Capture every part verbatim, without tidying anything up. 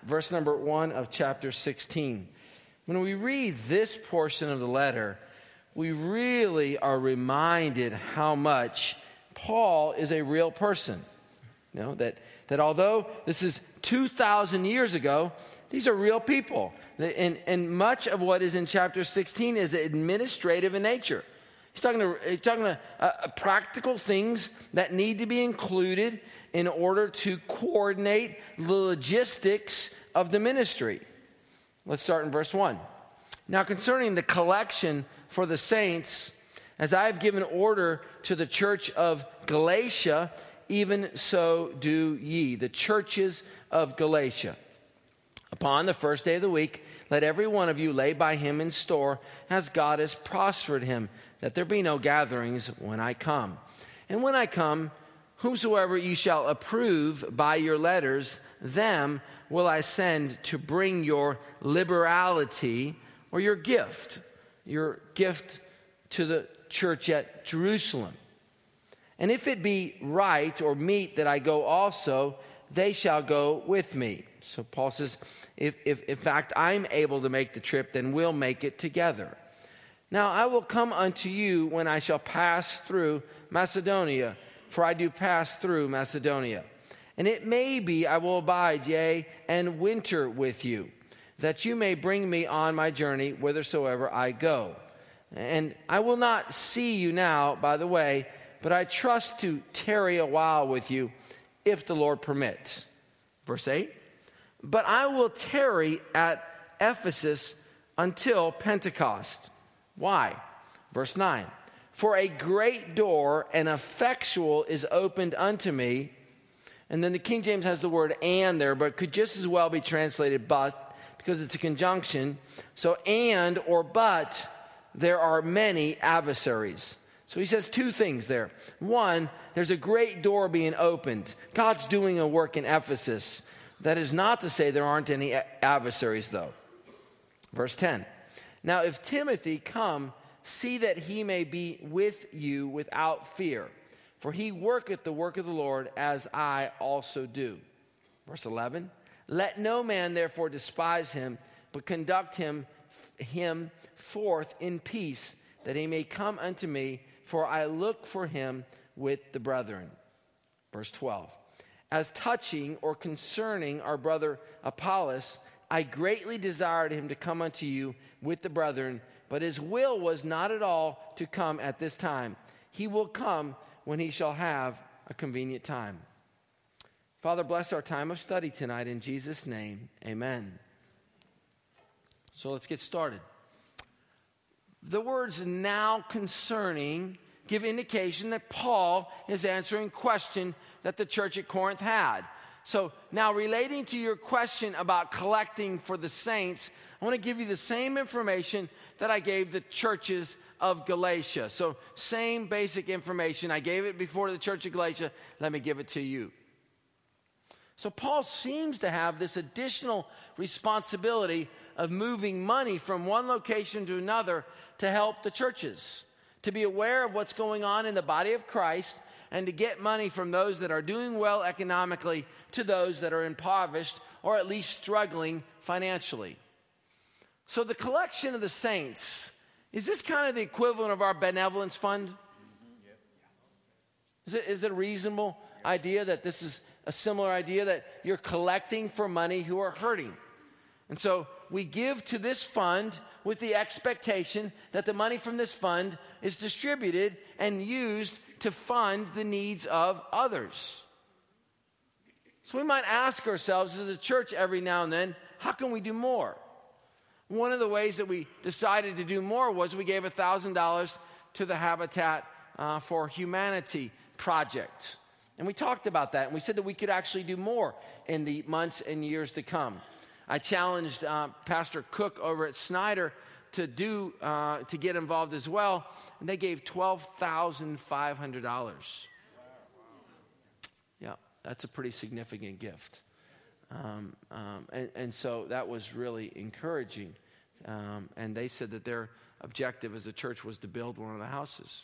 verse number one of chapter sixteen. When we read this portion of the letter, we really are reminded how much Paul is a real person. You know, that, that although this is two thousand years ago, these are real people. And, and much of what is in chapter sixteen is administrative in nature. He's talking to, he's talking to uh, practical things that need to be included in order to coordinate the logistics of the ministry. Let's start in verse one. Now concerning the collection for the saints, as I have given order to the church of Galatia, even so do ye, the churches of Galatia. Upon the first day of the week, let every one of you lay by him in store, as God has prospered him, that there be no gatherings when I come. And when I come, whomsoever you shall approve by your letters, them will I send to bring your liberality or your gift, your gift to the church at Jerusalem. And if it be right or meet that I go also, they shall go with me. So Paul says, if, if in fact I'm able to make the trip, then we'll make it together. Now I will come unto you when I shall pass through Macedonia, for I do pass through Macedonia. And it may be I will abide, yea, and winter with you, that you may bring me on my journey whithersoever I go. And I will not see you now by the way, but I trust to tarry a while with you, if the Lord permits. Verse eight. But I will tarry at Ephesus until Pentecost. Why? Verse nine. For a great door and effectual is opened unto me. And then the King James has the word and there, but it could just as well be translated but, because it's a conjunction. So and or but, there are many adversaries. So he says two things there. One, there's a great door being opened. God's doing a work in Ephesus. That is not to say there aren't any adversaries, though. Verse ten. Now, if Timothy come, see that he may be with you without fear. For he worketh the work of the Lord, as I also do. Verse eleven. Let no man therefore despise him, but conduct him, him forth in peace, that he may come unto me, for I look for him with the brethren. Verse twelve. As touching or concerning our brother Apollos, I greatly desired him to come unto you with the brethren, but his will was not at all to come at this time. He will come when he shall have a convenient time. Father, bless our time of study tonight in Jesus' name. Amen. So let's get started. The words now concerning give indication that Paul is answering a question that the church at Corinth had. So now relating to your question about collecting for the saints, I want to give you the same information that I gave the churches of Galatia. So same basic information. I gave it before to the church of Galatia. Let me give it to you. So Paul seems to have this additional responsibility of moving money from one location to another to help the churches, to be aware of what's going on in the body of Christ, and to get money from those that are doing well economically to those that are impoverished or at least struggling financially. So the collection of the saints, is this kind of the equivalent of our benevolence fund? Is it, is it a reasonable idea that this is a similar idea, that you're collecting for money who are hurting? And so we give to this fund with the expectation that the money from this fund is distributed and used to fund the needs of others. So we might ask ourselves as a church every now and then, how can we do more? One of the ways that we decided to do more was we gave one thousand dollars to the Habitat uh, for Humanity project. And we talked about that, and we said that we could actually do more in the months and years to come. I challenged uh, Pastor Cook over at Snyder to do uh, to get involved as well, and they gave twelve thousand five hundred dollars. Yeah, that's a pretty significant gift. Um, um, and, and so that was really encouraging. Um, and they said that their objective as a church was to build one of the houses.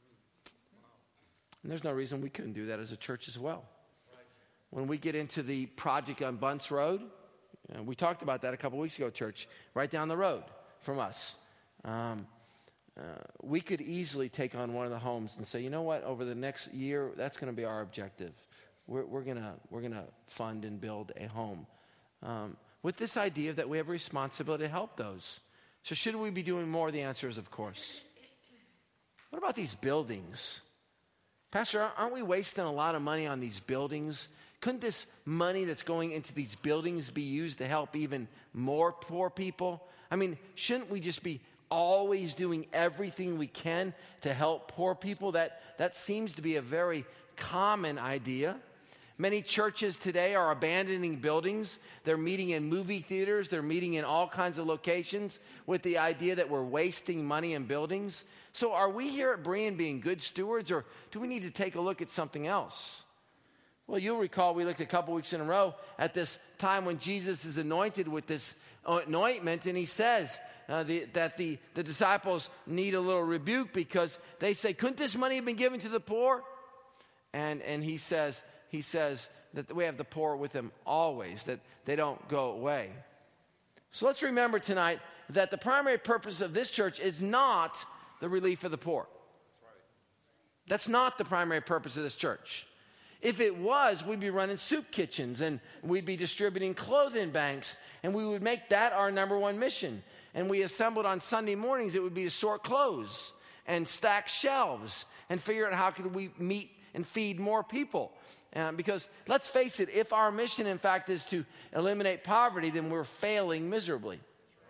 And there's no reason we couldn't do that as a church as well. When we get into the project on Bunce Road, Uh, we talked about that a couple weeks ago, church, right down the road from us. Um, uh, we could easily take on one of the homes and say, you know what, over the next year, that's going to be our objective. We're, we're going to we're gonna fund and build a home. Um, with this idea that we have a responsibility to help those. So should we be doing more? The answer is, of course. What about these buildings? Pastor, aren't we wasting a lot of money on these buildings? Couldn't this money that's going into these buildings be used to help even more poor people? I mean, shouldn't we just be always doing everything we can to help poor people? That, that seems to be a very common idea. Many churches today are abandoning buildings. They're meeting in movie theaters. They're meeting in all kinds of locations with the idea that we're wasting money in buildings. So are we here at Berean being good stewards, or do we need to take a look at something else? Well, you'll recall we looked a couple weeks in a row at this time when Jesus is anointed with this anointment, and he says uh, the, that the, the disciples need a little rebuke because they say, couldn't this money have been given to the poor? And, and he says... He says that we have the poor with him always, that they don't go away. So let's remember tonight that the primary purpose of this church is not the relief of the poor. That's not the primary purpose of this church. If it was, we'd be running soup kitchens and we'd be distributing clothing banks, and we would make that our number one mission. And we assembled on Sunday mornings, it would be to sort clothes and stack shelves and figure out how could we meet and feed more people. Um, because let's face it, if our mission, in fact, is to eliminate poverty, then we're failing miserably.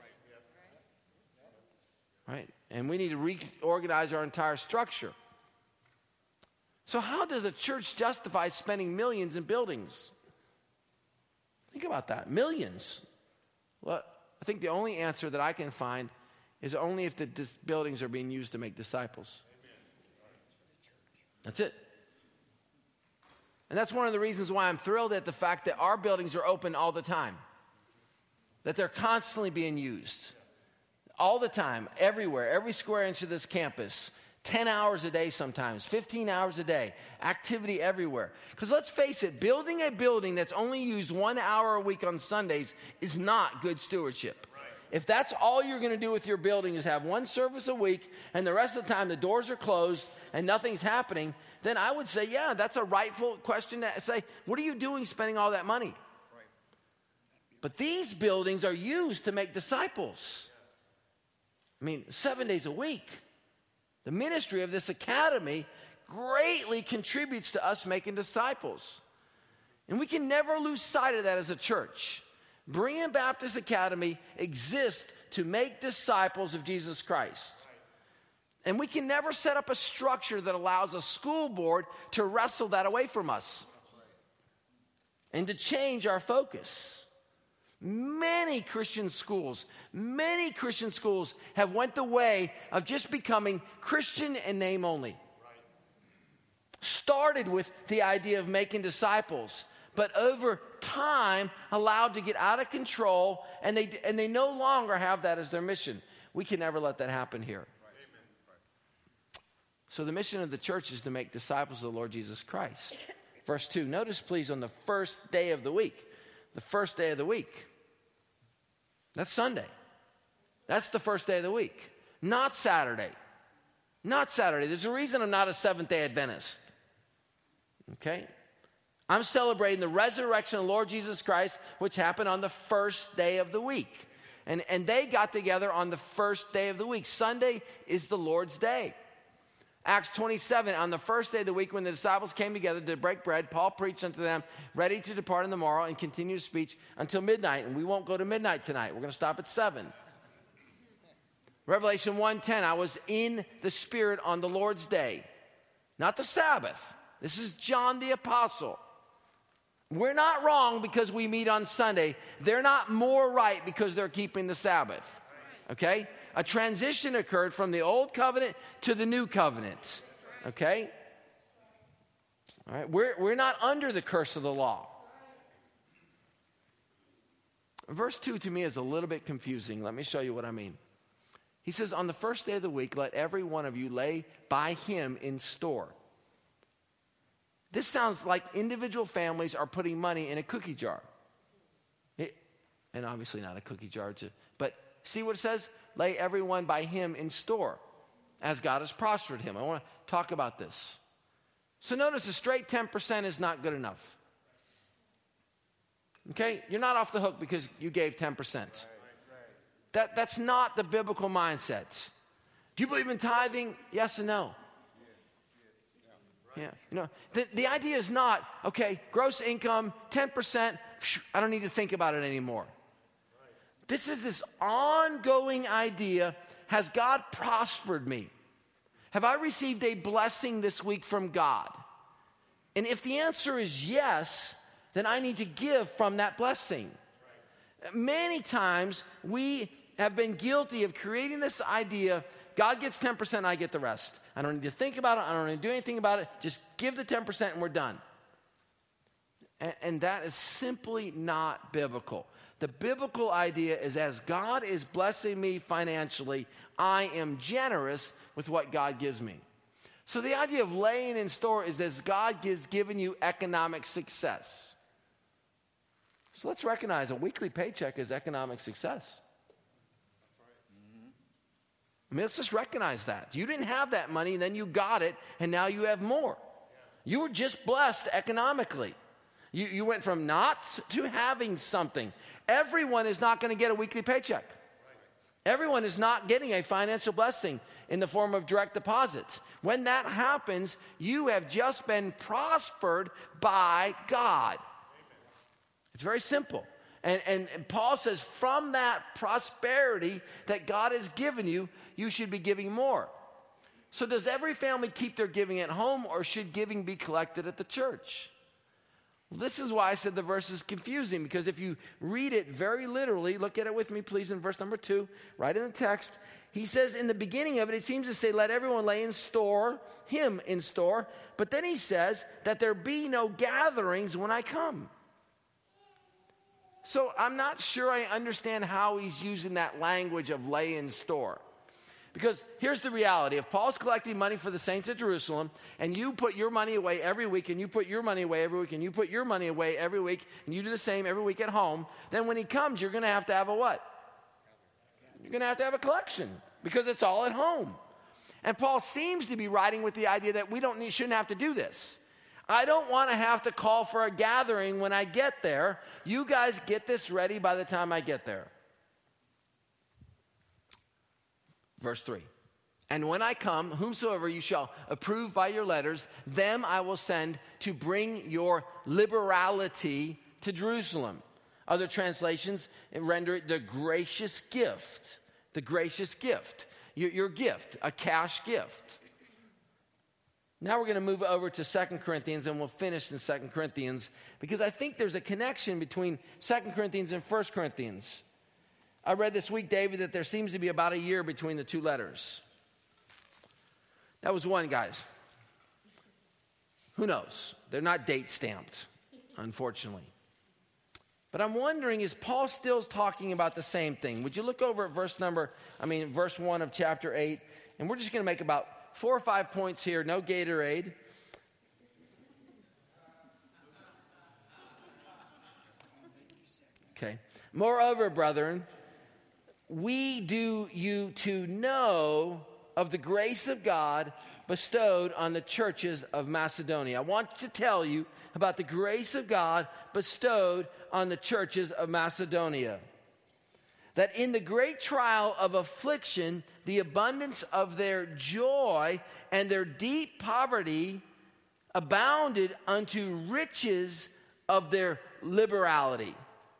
Right? And we need to reorganize our entire structure. So how does a church justify spending millions in buildings? Think about that. Millions. Well, I think the only answer that I can find is only if the dis- buildings are being used to make disciples. That's it. And that's one of the reasons why I'm thrilled at the fact that our buildings are open all the time. That they're constantly being used. All the time, everywhere, every square inch of this campus. ten hours a day sometimes, fifteen hours a day. Activity everywhere. Because let's face it, building a building that's only used one hour a week on Sundays is not good stewardship. If that's all you're going to do with your building is have one service a week and the rest of the time the doors are closed and nothing's happening, then I would say, yeah, that's a rightful question to say, what are you doing spending all that money? Right. But these buildings are used to make disciples. I mean, seven days a week. The ministry of this academy greatly contributes to us making disciples. And we can never lose sight of that as a church. Berean Baptist Academy exists to make disciples of Jesus Christ. And we can never set up a structure that allows a school board to wrestle that away from us and to change our focus. Many Christian schools, many Christian schools have went the way of just becoming Christian in name only. Started with the idea of making disciples, but over time allowed to get out of control, and they and they no longer have that as their mission. We can never let that happen here. So the mission of the church is to make disciples of the Lord Jesus Christ. Verse two, notice please on the first day of the week. The first day of the week. That's Sunday. That's the first day of the week. Not Saturday. Not Saturday. There's a reason I'm not a Seventh-day Adventist. Okay? I'm celebrating the resurrection of the Lord Jesus Christ, which happened on the first day of the week. And, and they got together on the first day of the week. Sunday is the Lord's day. Acts twenty-seven, on the first day of the week when the disciples came together to break bread, Paul preached unto them, ready to depart on the morrow, and continued speech until midnight. And we won't go to midnight tonight. We're going to stop at seven. Revelation one ten, I was in the Spirit on the Lord's day. Not the Sabbath. This is John the Apostle. We're not wrong because we meet on Sunday. They're not more right because they're keeping the Sabbath. Okay? A transition occurred from the old covenant to the new covenant. Okay? All right. We're, we're not under the curse of the law. Verse two to me is a little bit confusing. Let me show you what I mean. He says, on the first day of the week, let every one of you lay by him in store. This sounds like individual families are putting money in a cookie jar. It, and obviously not a cookie jar. To, but see what it says? Lay everyone by him in store, as God has prospered him. I want to talk about this. So notice a straight ten percent is not good enough. Okay? You're not off the hook because you gave ten percent. That, that's not the biblical mindset. Do you believe in tithing? Yes and no. Yeah. You know, the, the idea is not, okay, gross income, ten percent, I don't need to think about it anymore. This is this ongoing idea. Has God prospered me? Have I received a blessing this week from God? And if the answer is yes, then I need to give from that blessing. Many times we have been guilty of creating this idea, God gets ten percent, I get the rest. I don't need to think about it. I don't need to do anything about it. Just give the ten percent and we're done. And, and that is simply not biblical. The biblical idea is as God is blessing me financially, I am generous with what God gives me. So the idea of laying in store is as God has given you economic success. So let's recognize a weekly paycheck is economic success. I mean, let's just recognize that. You didn't have that money, and then you got it, and now you have more. You were just blessed economically. You, you went from not to having something. Everyone is not going to get a weekly paycheck. Everyone is not getting a financial blessing in the form of direct deposits. When that happens, you have just been prospered by God. It's very simple. And, and, and Paul says from that prosperity that God has given you, you should be giving more. So does every family keep their giving at home, or should giving be collected at the church? Well, this is why I said the verse is confusing, because if you read it very literally, look at it with me please in verse number two, right in the text. He says in the beginning of it, it seems to say, let everyone lay in store, him in store. But then he says that there be no gatherings when I come. So I'm not sure I understand how he's using that language of lay in store. Because here's the reality. If Paul's collecting money for the saints at Jerusalem, and you put your money away every week, and you put your money away every week, and you put your money away every week, and you do the same every week at home, then when he comes, you're going to have to have a what? You're going to have to have a collection, because it's all at home. And Paul seems to be writing with the idea that we don't need, shouldn't have to do this. I don't want to have to call for a gathering when I get there. You guys get this ready by the time I get there. Verse three. And when I come, whomsoever you shall approve by your letters, them I will send to bring your liberality to Jerusalem. Other translations render it the gracious gift. The gracious gift. Your, your gift, a cash gift. Now we're going to move over to Second Corinthians, and we'll finish in Second Corinthians, because I think there's a connection between Second Corinthians and First Corinthians. I read this week, David, that there seems to be about a year between the two letters. That was one, guys. Who knows? They're not date stamped, unfortunately. But I'm wondering, is Paul still talking about the same thing? Would you look over at verse number, I mean, verse one of chapter eight, and we're just going to make about four or five points here. No Gatorade. Okay. Moreover, brethren, we do you to know of the grace of God bestowed on the churches of Macedonia. I want to tell you about the grace of God bestowed on the churches of Macedonia. That in the great trial of affliction, the abundance of their joy and their deep poverty abounded unto riches of their liberality.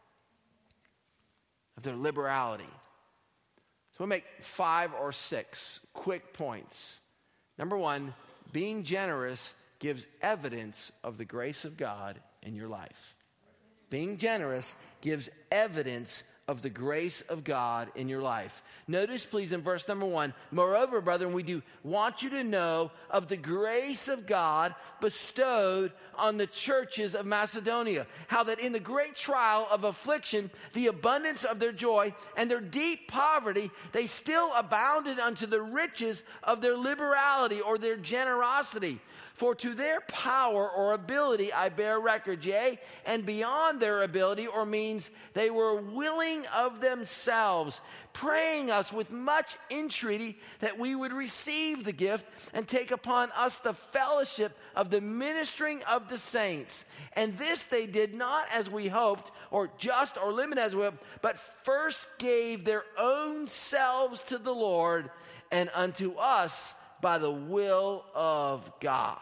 Of their liberality. So we'll make five or six quick points. Number one, being generous gives evidence of the grace of God in your life. Being generous gives evidence of the grace of God in your life. Notice, please, in verse number one, moreover, brethren, we do want you to know of the grace of God bestowed on the churches of Macedonia. How that in the great trial of affliction, the abundance of their joy and their deep poverty, they still abounded unto the riches of their liberality or their generosity. For to their power or ability I bear record, yea, and beyond their ability or means, they were willing of themselves, praying us with much entreaty that we would receive the gift and take upon us the fellowship of the ministering of the saints. And this they did not as we hoped, or just or limited as we hoped, but first gave their own selves to the Lord and unto us by the will of God.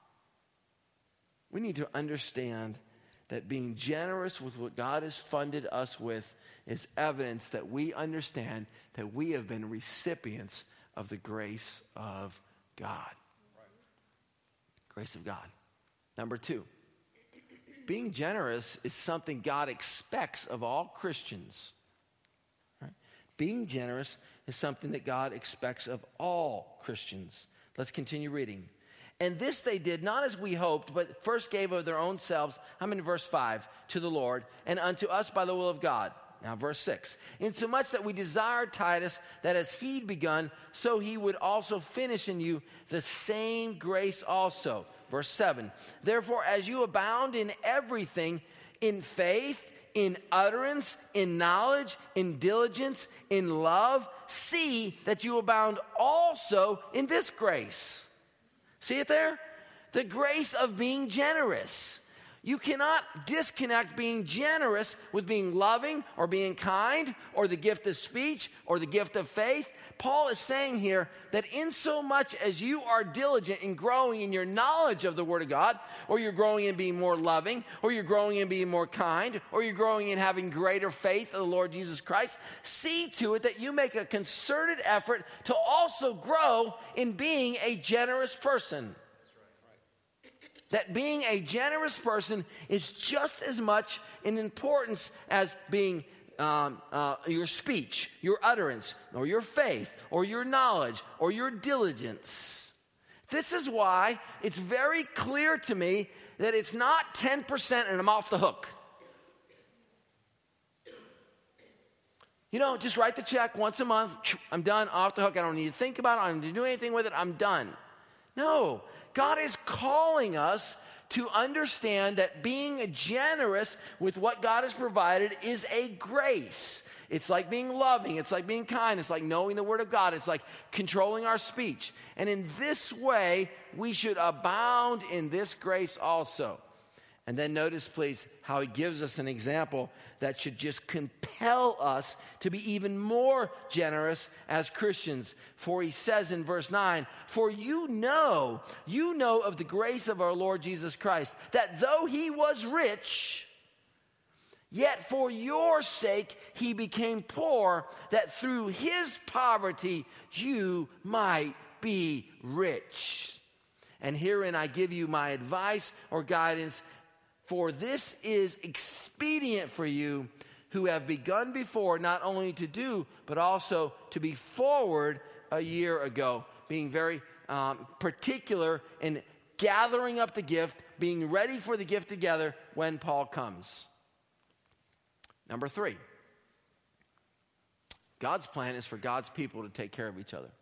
We need to understand that being generous with what God has funded us with is evidence that we understand that we have been recipients of the grace of God. Right. Grace of God. Number two, being generous is something God expects of all Christians. Right? Being generous is something that God expects of all Christians. Let's continue reading. And this they did not as we hoped, but first gave of their own selves, I'm in verse five, to the Lord, and unto us by the will of God. Now verse six. Insomuch that we desired Titus, that as he'd begun, so he would also finish in you the same grace also. Verse seven. Therefore, as you abound in everything, in faith, in utterance, in knowledge, in diligence, in love, see that you abound also in this grace. See it there? The grace of being generous. You cannot disconnect being generous with being loving or being kind or the gift of speech or the gift of faith. Paul is saying here that in so much as you are diligent in growing in your knowledge of the Word of God, or you're growing in being more loving, or you're growing in being more kind, or you're growing in having greater faith in the Lord Jesus Christ, see to it that you make a concerted effort to also grow in being a generous person. That being a generous person is just as much in importance as being um, uh, your speech, your utterance, or your faith, or your knowledge, or your diligence. This is why it's very clear to me that it's not ten percent and I'm off the hook. You know, just write the check once a month. I'm done, off the hook. I don't need to think about it. I don't need to do anything with it. I'm done. No. God is calling us to understand that being generous with what God has provided is a grace. It's like being loving. It's like being kind. It's like knowing the Word of God. It's like controlling our speech. And in this way, we should abound in this grace also. And then notice, please, how he gives us an example that should just compel us to be even more generous as Christians. For he says in verse nine, for you know, you know of the grace of our Lord Jesus Christ, that though he was rich, yet for your sake he became poor, that through his poverty you might be rich. And herein I give you my advice or guidance. For this is expedient for you who have begun before not only to do, but also to be forward a year ago. Being very um, particular in gathering up the gift, being ready for the gift together when Paul comes. Number three, God's plan is for God's people to take care of each other.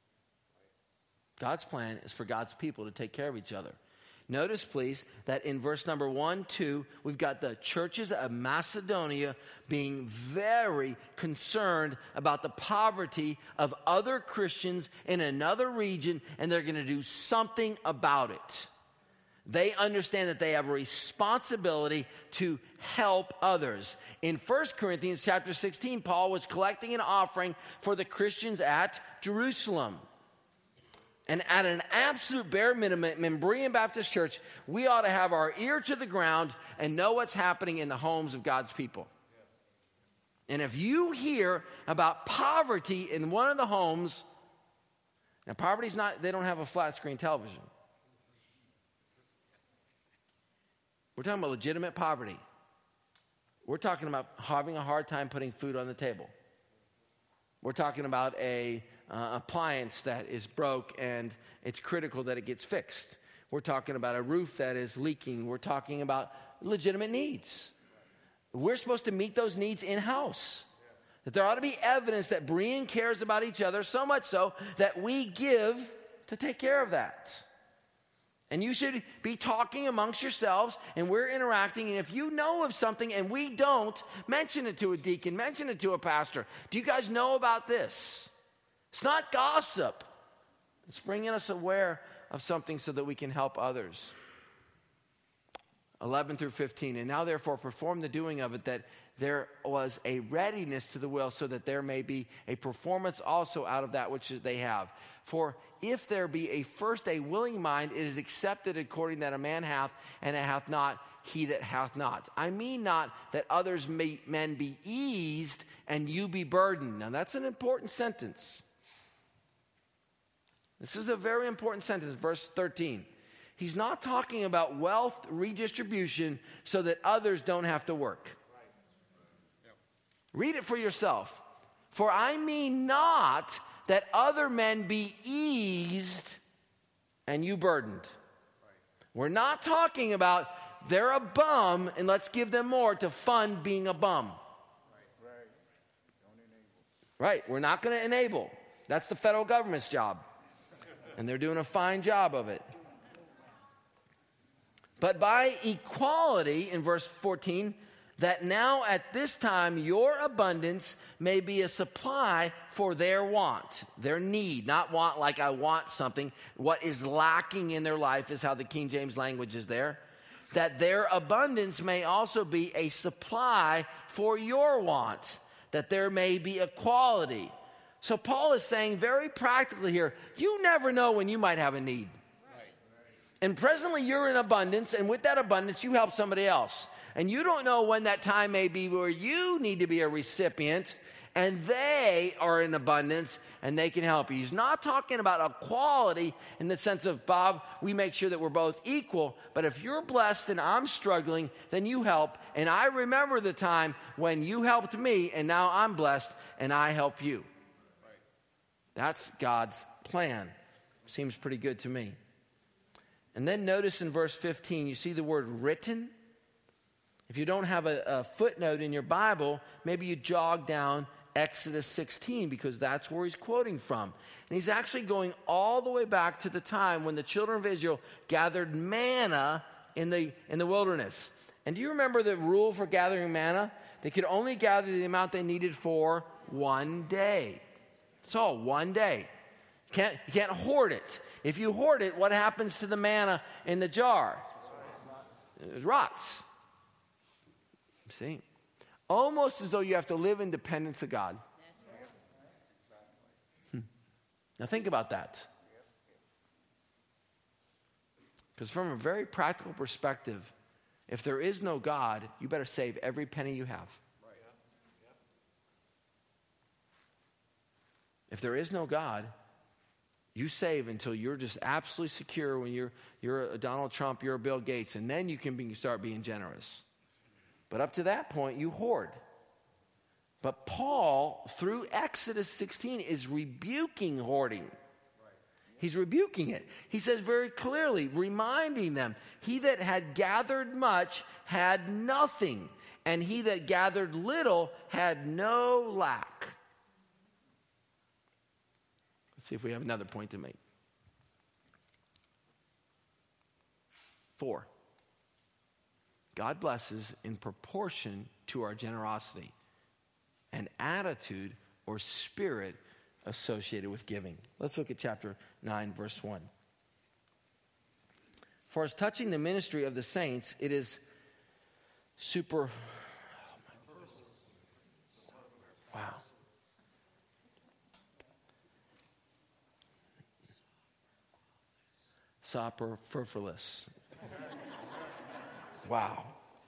God's plan is for God's people to take care of each other. Notice, please, that in verse number one, two, we've got the churches of Macedonia being very concerned about the poverty of other Christians in another region, and they're going to do something about it. They understand that they have a responsibility to help others. In First Corinthians chapter sixteen, Paul was collecting an offering for the Christians at Jerusalem. And at an absolute bare minimum, Membrian Baptist Church, we ought to have our ear to the ground and know what's happening in the homes of God's people. And if you hear about poverty in one of the homes, now poverty's not, they don't have a flat screen television. We're talking about legitimate poverty. We're talking about having a hard time putting food on the table. We're talking about a uh, appliance that is broke and it's critical that it gets fixed. We're talking about a roof that is leaking. We're talking about legitimate needs. We're supposed to meet those needs in-house. That there ought to be evidence that Berean cares about each other, so much so that we give to take care of that. And you should be talking amongst yourselves, and we're interacting. And if you know of something and we don't, mention it to a deacon, mention it to a pastor. Do you guys know about this? It's not gossip. It's bringing us aware of something so that we can help others. eleven through fifteen. And now therefore perform the doing of it, that there was a readiness to the will, so that there may be a performance also out of that which they have. For if there be a first a willing mind, it is accepted according that a man hath, and it hath not he that hath not. I mean not that others may, men be eased and you be burdened. Now that's an important sentence. This is a very important sentence, verse thirteen. He's not talking about wealth redistribution so that others don't have to work. Read it for yourself. For I mean not that other men be eased and you burdened. We're not talking about they're a bum and let's give them more to fund being a bum. Right, we're not going to enable. That's the federal government's job. And they're doing a fine job of it. But by equality, in verse fourteen, that now at this time your abundance may be a supply for their want, their need, not want like I want something. What is lacking in their life is how the King James language is there. That their abundance may also be a supply for your want, that there may be equality. So Paul is saying very practically here, you never know when you might have a need. And presently you're in abundance, and with that abundance you help somebody else. And you don't know when that time may be where you need to be a recipient, and they are in abundance, and they can help you. He's not talking about equality in the sense of, Bob, we make sure that we're both equal. But if you're blessed and I'm struggling, then you help. And I remember the time when you helped me, and now I'm blessed, and I help you. That's God's plan. Seems pretty good to me. And then notice in verse fifteen, you see the word written. If you don't have a, a footnote in your Bible, maybe you jog down Exodus sixteen, because that's where he's quoting from. And he's actually going all the way back to the time when the children of Israel gathered manna in the, in the wilderness. And do you remember the rule for gathering manna? They could only gather the amount they needed for one day. That's all, one day. You can't, you can't hoard it. If you hoard it, what happens to the manna in the jar? It rots. See? Almost as though you have to live in dependence of God. Hmm. Now think about that. Because from a very practical perspective, if there is no God, you better save every penny you have. If there is no God, you save until you're just absolutely secure when you're, you're a Donald Trump, you're a Bill Gates, and then you can be, start being generous. But up to that point, you hoard. But Paul, through Exodus sixteen, is rebuking hoarding. He's rebuking it. He says very clearly, reminding them, he that had gathered much had nothing, and he that gathered little had no lack. Let's see if we have another point to make. Four. God blesses in proportion to our generosity, an attitude or spirit associated with giving. Let's look at chapter nine, verse one. For as touching the ministry of the saints, it is super... Wow. Superfluous. Wow.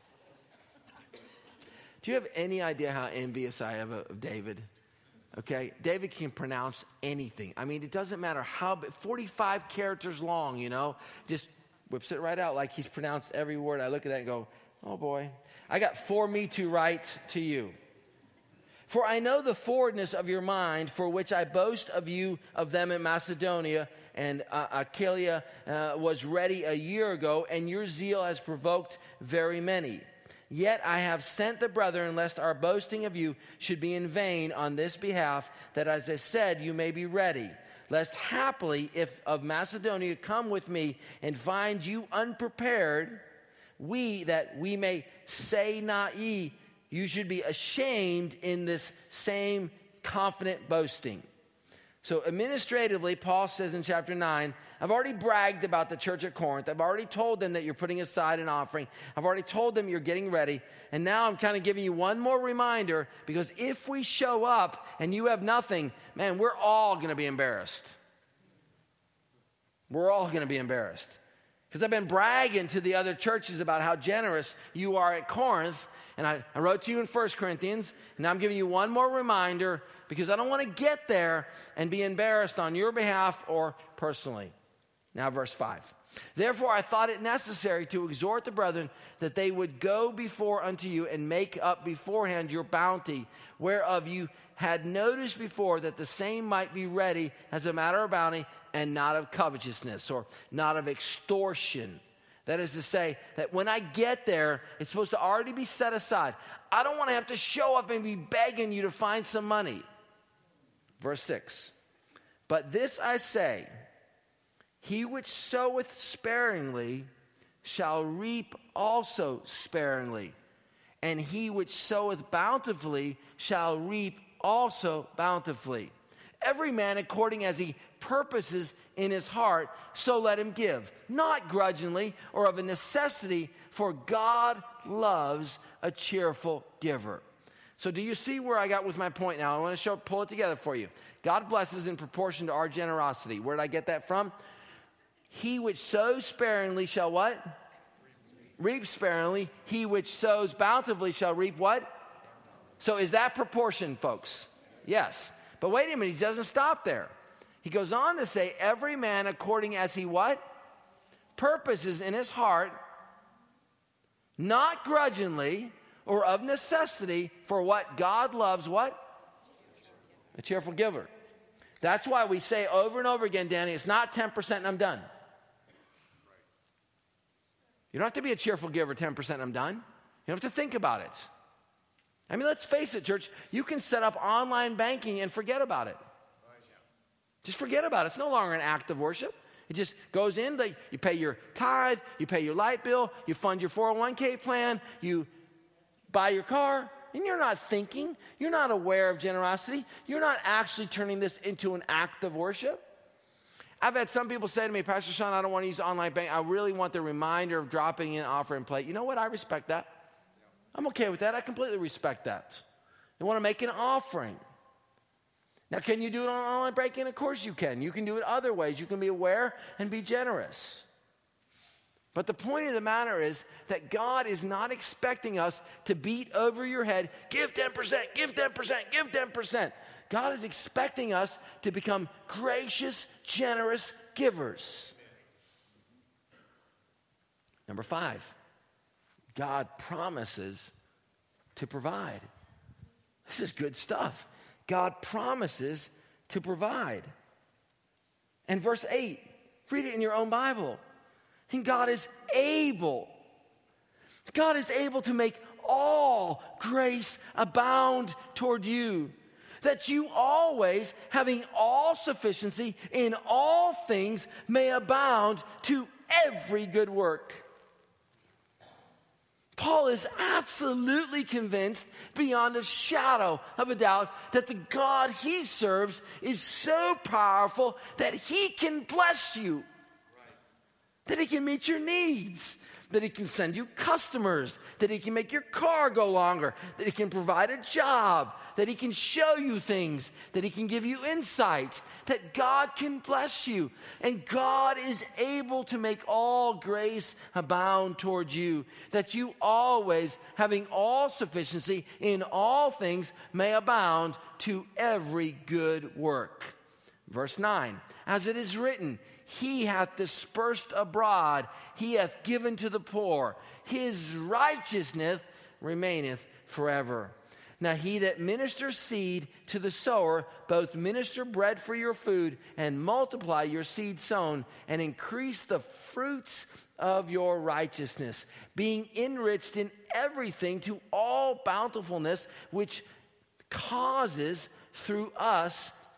Do you have any idea how envious I am of David? Okay, David can pronounce anything. I mean, it doesn't matter how, forty-five characters long, you know, just whips it right out like he's pronounced every word. I look at that and go, oh boy, I got for me to write to you. For I know the forwardness of your mind, for which I boast of you of them in Macedonia, and uh, Achaia uh, was ready a year ago, and your zeal has provoked very many. Yet I have sent the brethren, lest our boasting of you should be in vain on this behalf, that as I said, you may be ready. lest haply if of Macedonia come with me and find you unprepared, we, that we may say not ye, you should be ashamed in this same confident boasting. So administratively, Paul says in chapter nine, I've already bragged about the church at Corinth. I've already told them that you're putting aside an offering. I've already told them you're getting ready. And now I'm kind of giving you one more reminder, because if we show up and you have nothing, man, we're all going to be embarrassed. We're all going to be embarrassed. Because I've been bragging to the other churches about how generous you are at Corinth. And I, I wrote to you in First Corinthians. And now I'm giving you one more reminder, because I don't want to get there and be embarrassed on your behalf or personally. Now verse five. Therefore I thought it necessary to exhort the brethren that they would go before unto you and make up beforehand your bounty, whereof you had noticed before, that the same might be ready as a matter of bounty, and not of covetousness, or not of extortion. That is to say, that when I get there, it's supposed to already be set aside. I don't want to have to show up and be begging you to find some money. Verse six. But this I say, he which soweth sparingly shall reap also sparingly, and he which soweth bountifully shall reap also bountifully. Every man according as he purposes in his heart, so let him give, not grudgingly or of a necessity, for God loves a cheerful giver. So do you see where I got with my point now? I want to show, pull it together for you. God blesses in proportion to our generosity. Where did I get that from? He which sows sparingly shall what? Reap sparingly. He which sows bountifully shall reap what? So is that proportion, folks? Yes. But wait a minute, he doesn't stop there. He goes on to say, every man according as he what? Purposes in his heart, not grudgingly or of necessity, for what God loves what? A cheerful giver. That's why we say over and over again, Danny, it's not ten percent and I'm done. You don't have to be a cheerful giver, ten percent and I'm done. You don't have to think about it. I mean, let's face it, church. You can set up online banking and forget about it. Just forget about it. It's no longer an act of worship. It just goes in. Like, you pay your tithe, you pay your light bill, you fund your four oh one k plan, you buy your car, and you're not thinking. You're not aware of generosity. You're not actually turning this into an act of worship. I've had some people say to me, Pastor Sean, I don't want to use online banking. I really want the reminder of dropping in offering plate. You know what? I respect that. I'm okay with that. I completely respect that. They want to make an offering. Now, can you do it on online banking? Of course you can. You can do it other ways. You can be aware and be generous. But the point of the matter is that God is not expecting us to beat over your head, give ten percent, give ten percent, give ten percent. God is expecting us to become gracious, generous givers. Number five, God promises to provide. This is good stuff. God promises to provide. And verse eight, read it in your own Bible. And God is able. God is able to make all grace abound toward you, that you always, having all sufficiency in all things, may abound to every good work. Paul is absolutely convinced beyond a shadow of a doubt that the God he serves is so powerful that he can bless you, that he can meet your needs, that he can send you customers, that he can make your car go longer, that he can provide a job, that he can show you things, that he can give you insight, that God can bless you. And God is able to make all grace abound toward you, that you always, having all sufficiency in all things, may abound to every good work. Verse nine, as it is written, he hath dispersed abroad, he hath given to the poor. His righteousness remaineth forever. Now he that ministers seed to the sower, both minister bread for your food, and multiply your seed sown, and increase the fruits of your righteousness, being enriched in everything to all bountifulness, which causes through us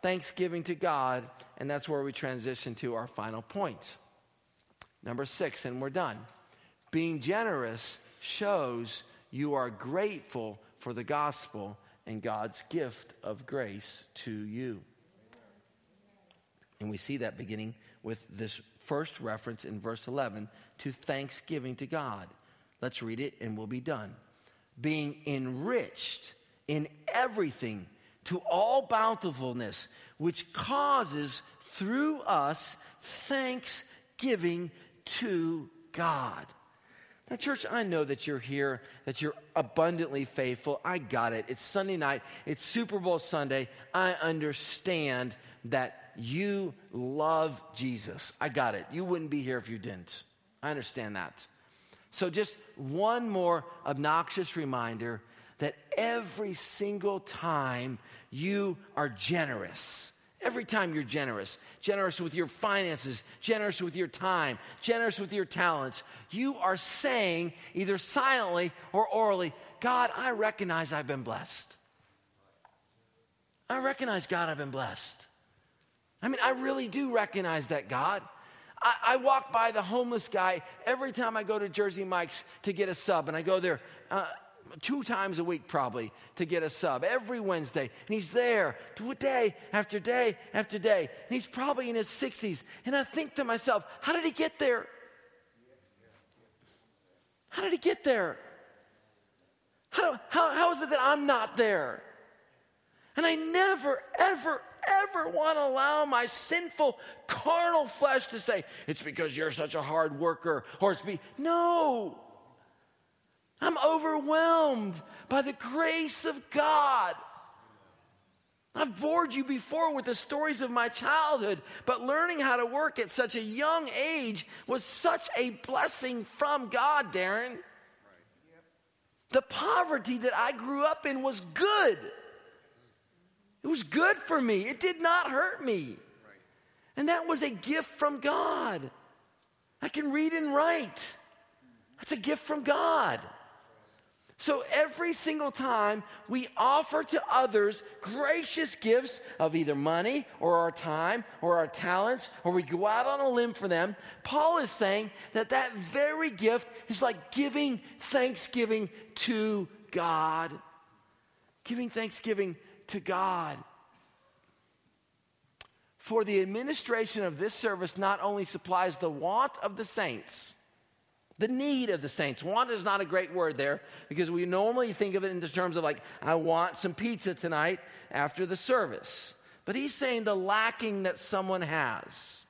thanksgiving to God, and that's where we transition to our final point. Number six, and we're done. Being generous shows you are grateful for the gospel and God's gift of grace to you. And we see that beginning with this first reference in verse eleven to thanksgiving to God. Let's read it and we'll be done. Being enriched in everything to all bountifulness, which causes through us thanksgiving to God. Now, church, I know that you're here, that you're abundantly faithful. I got it. It's Sunday night. It's Super Bowl Sunday. I understand that you love Jesus. I got it. You wouldn't be here if you didn't. I understand that. So just one more obnoxious reminder that every single time you are generous, every time you're generous, generous with your finances, generous with your time, generous with your talents, you are saying either silently or orally, God, I recognize I've been blessed. I recognize, God, I've been blessed. I mean, I really do recognize that, God. I, I walk by the homeless guy every time I go to Jersey Mike's to get a sub, and I go there uh, two times a week probably to get a sub every Wednesday. And he's there day after day after day. And he's probably in his sixties. And I think to myself, how did he get there? How did he get there? How, how, how is it that I'm not there? And I never, ever, ever want to allow my sinful carnal flesh to say, it's because you're such a hard worker, or it's be, no. I'm overwhelmed by the grace of God. I've bored you before with the stories of my childhood, but learning how to work at such a young age was such a blessing from God, Darren. The poverty that I grew up in was good. It was good for me. It did not hurt me. And that was a gift from God. I can read and write. That's a gift from God. So every single time we offer to others gracious gifts of either money or our time or our talents, or we go out on a limb for them, Paul is saying that that very gift is like giving thanksgiving to God. Giving thanksgiving to God. For the administration of this service not only supplies the want of the saints, the need of the saints. Want is not a great word there because we normally think of it in the terms of like, I want some pizza tonight after the service. But he's saying the lacking that someone has.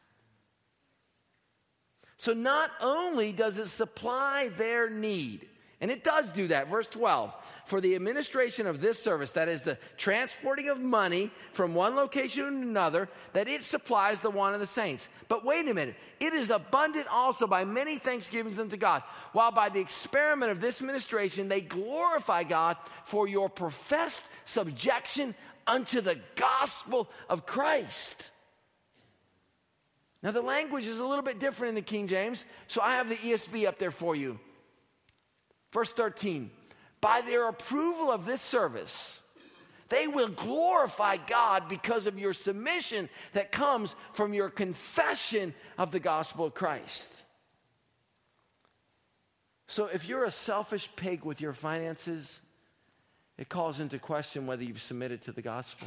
So not only does it supply their need, and it does do that. Verse twelve, for the administration of this service, that is the transporting of money from one location to another, that it supplies the want of the saints. But wait a minute. It is abundant also by many thanksgivings unto God, while by the experiment of this administration they glorify God for your professed subjection unto the gospel of Christ. Now the language is a little bit different in the King James, so I have the E S V up there for you. Verse thirteen, by their approval of this service, they will glorify God because of your submission that comes from your confession of the gospel of Christ. So if you're a selfish pig with your finances, it calls into question whether you've submitted to the gospel.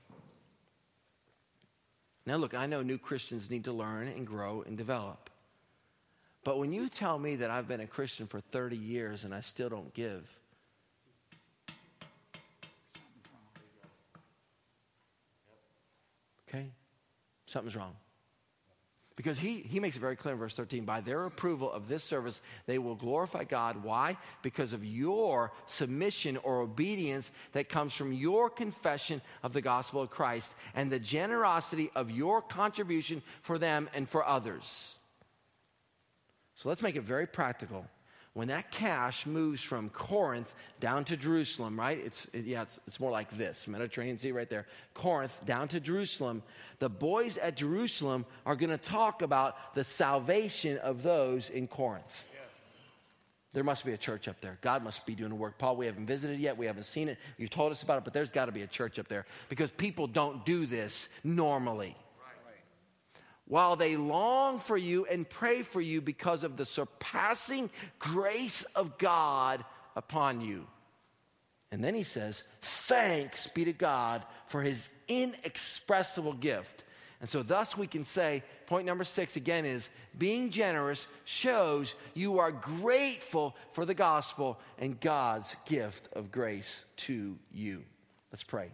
Now look, I know new Christians need to learn and grow and develop. But when you tell me that I've been a Christian for thirty years and I still don't give, okay, something's wrong. Because he, he makes it very clear in verse thirteen, by their approval of this service, they will glorify God. Why? Because of your submission or obedience that comes from your confession of the gospel of Christ and the generosity of your contribution for them and for others. So let's make it very practical. When that cash moves from Corinth down to Jerusalem, right? It's it, yeah, it's, it's more like this, Mediterranean Sea right there. Corinth down to Jerusalem. The boys at Jerusalem are going to talk about the salvation of those in Corinth. Yes. There must be a church up there. God must be doing the work. Paul, we haven't visited yet. We haven't seen it. You've told us about it, but there's got to be a church up there because people don't do this normally. Right. While they long for you and pray for you because of the surpassing grace of God upon you. And then he says, thanks be to God for his inexpressible gift. And so thus we can say, point number six again is, being generous shows you are grateful for the gospel and God's gift of grace to you. Let's pray.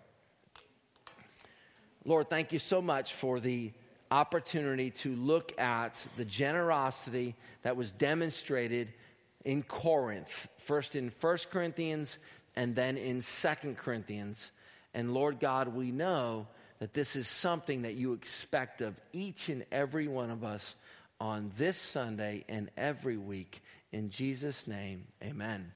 Lord, thank you so much for the opportunity to look at the generosity that was demonstrated in Corinth, first in First Corinthians and then in Second Corinthians. And Lord God, we know that this is something that you expect of each and every one of us on this Sunday and every week. In Jesus' name, amen.